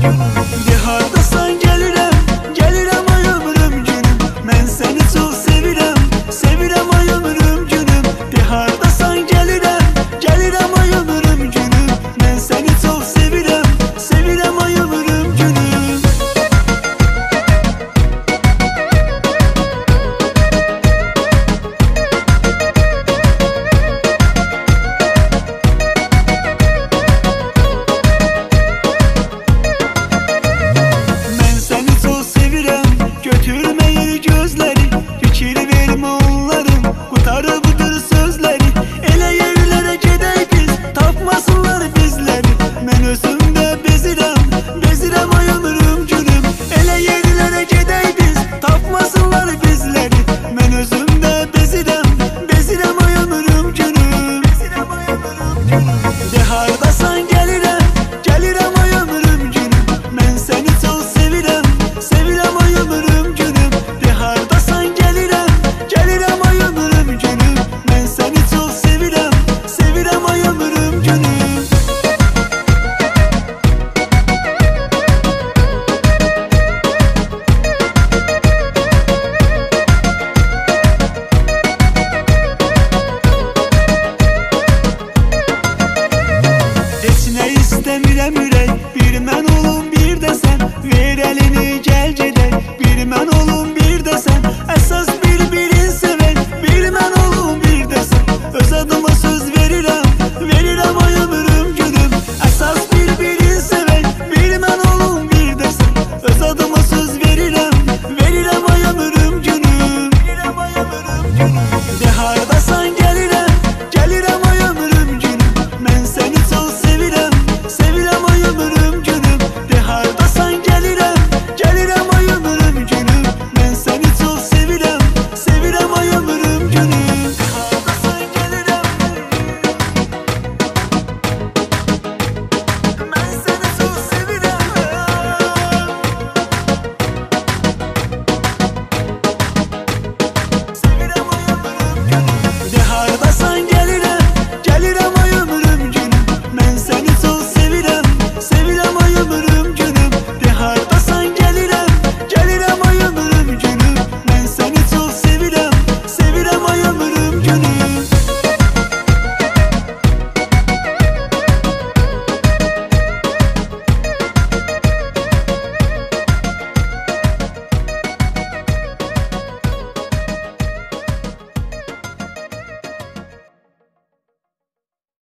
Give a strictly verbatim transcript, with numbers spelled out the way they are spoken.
De hardasan gelirəm, gelirəm ay ömrüm günüm. Mən səni çox sevirəm, sevirəm ay ömrüm günüm. De hardasan gelirəm, gelirəm ay ömrüm günüm. Mən səni çox sevirəm, sevirəm ay ömrüm günüm. Mən səni çox sevirəm, götürməyir gözləri. Fikir vermə onların, qutarıbdır sözləri. Elə yerlərə gedək biz, tapmasınlar bizləri. Mən özümdə bezirəm, bezirəm ay ömrüm günüm. Elə yerlərə gedək biz, tapmasınlar bizləri. Mən özümdə bezirəm, bezirəm ay ömrüm günüm. De hardasan gelirəm, gelirəm ay ömrüm günüm. Mən səni çox sevirəm, sevirəm ay ömrüm günüm. De hardasan gelirəm, gelirəm ay ömrüm günüm. Mən səni çox sevirəm, sevirəm ay ömrüm günüm. Heç nə istəmirəm ürək, bir mən olum bir də sən. Ver əlini gəl gedək, bir mən olum bir də sən. Əsas